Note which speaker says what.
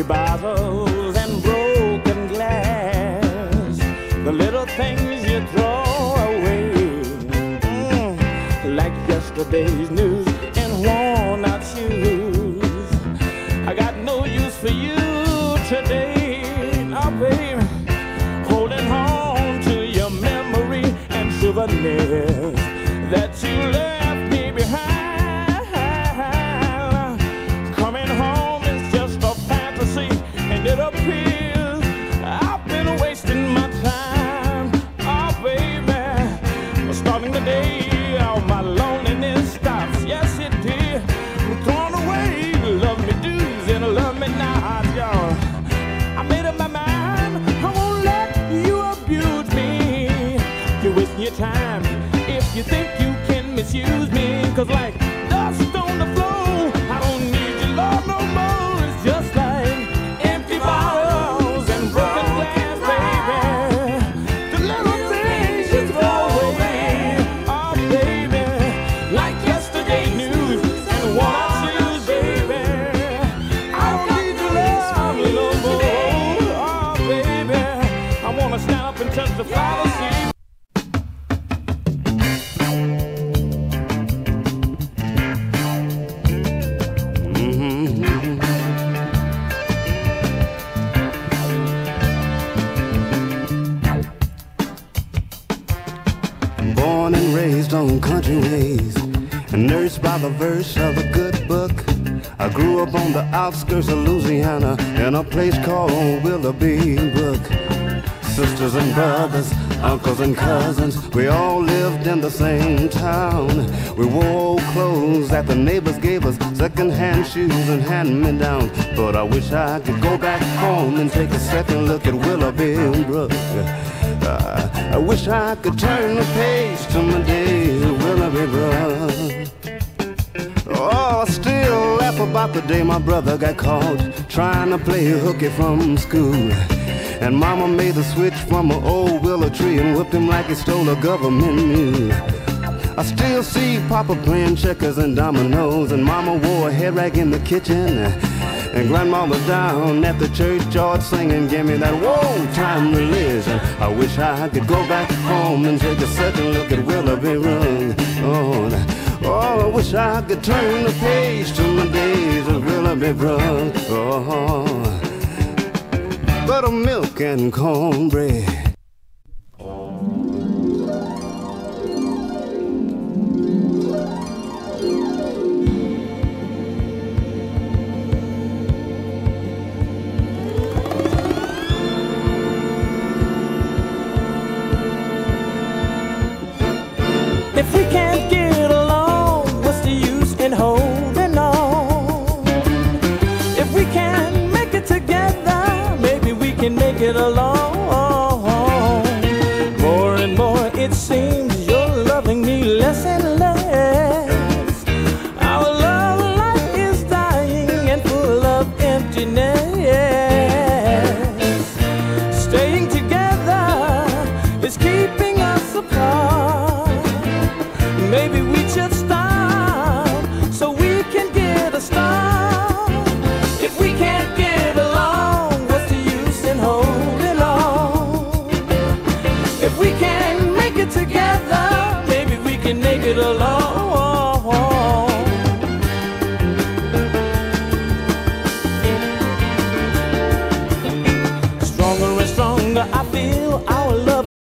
Speaker 1: bottles and broken glass, the little things you throw away, like yesterday's news and worn out shoes. I got no use for you today, oh baby, holding on to your memory and souvenirs that you left me behind. Coming home is just a fantasy, and it appears I've been wasting my time. Oh baby, starting the day, all my loneliness stops. Yes it did. I'm throwing away love me do's and love me not, y'all. I made up my mind, I won't let you abuse me. You're wasting your time if you think you can misuse me. Cause like dust on the floor, I don't need your love no more. It's just like empty bottles and broken glass, baby. The little things you throw away, oh baby, like yesterday news and worn shoes, baby. I don't need your love no more, oh baby. I wanna stand up and touch the flower seat.
Speaker 2: Born and raised on country ways, and nursed by the verse of a good book. I grew up on the outskirts of Louisiana in a place called Willoughby Brook. Sisters and brothers, uncles and cousins, we all lived in the same town. We wore old clothes that the neighbors gave us, second-hand shoes and hand-me-downs. But I wish I could go back home and take a second look at Willoughby Brook. I wish I could turn the page to my days at Willoughby Brook. Oh, I still laugh about the day my brother got caught trying to play hooky from school. And mama made the switch from an old willow tree and whipped him like he stole a government mule. I still see Papa playing checkers and dominoes, and Mama wore a head rag in the kitchen, and Grandmama down at the churchyard singing, give me that old time religion. I wish I could go back home and take a second look at Willoughby Brook. Oh, I wish I could turn the page to my days of Willoughby Brook. Oh, buttermilk and cornbread.
Speaker 1: If we can't get along, what's the use in holding on? If we can't make it together, maybe we can make it alone.